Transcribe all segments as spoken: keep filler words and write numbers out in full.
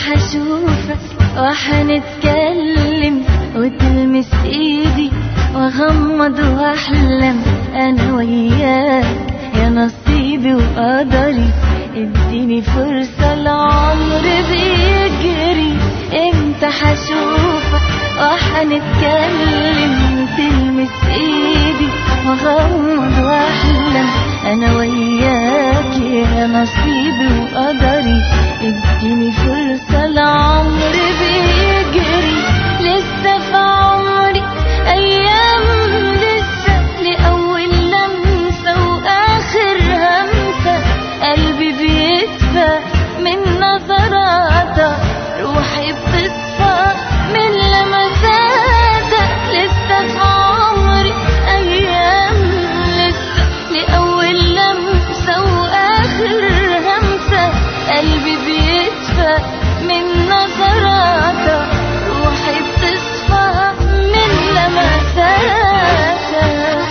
حشوفك وحنتكلم وتلمس ايدي واغمض واحلم انا وياك يا نصيبي وقدري. اديني فرصة العمر بيجري، امتى حشوفك وحنتكلم وتلمس ايدي واغمض واحلم انا وياك يا نصيبي وقدري. اديني فرصة العمر بيجري، لسه في عمري ايام، لسه لأول لمسة واخر همسة. قلبي بيدفى من نظراتك، روحي بتصفى من لمساتك. لسه في عمري ايام، لسه لأول لمسة واخر همسة. قلبي بيدفى من نظراتك، روحي بتصفى من لمساتك.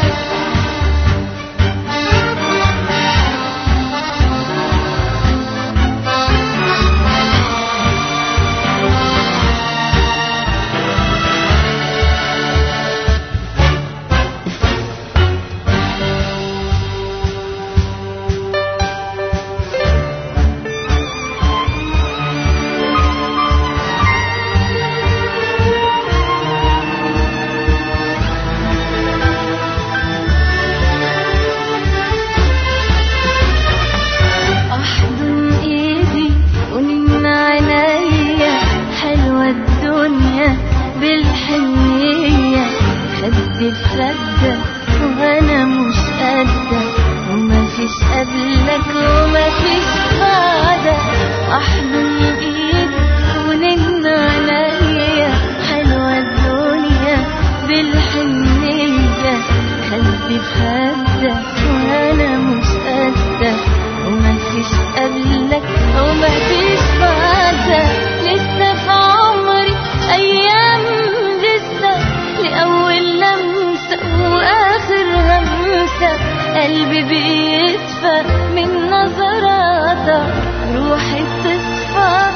بالحنية خدي في خدك وانا مش قدك، ومفيش قبلك ومفيش بعدك. احضن ايدك ونن عليا، حلوة الدنيا بالحنية خدي في خدك وانا مش قدك، ومفيش قبلك ومفيش بعدك. لسه في عمري ايام، لسه لأول لمسة واخر همسة. قلبي بيدفى من نظراتك، روحي بتصفى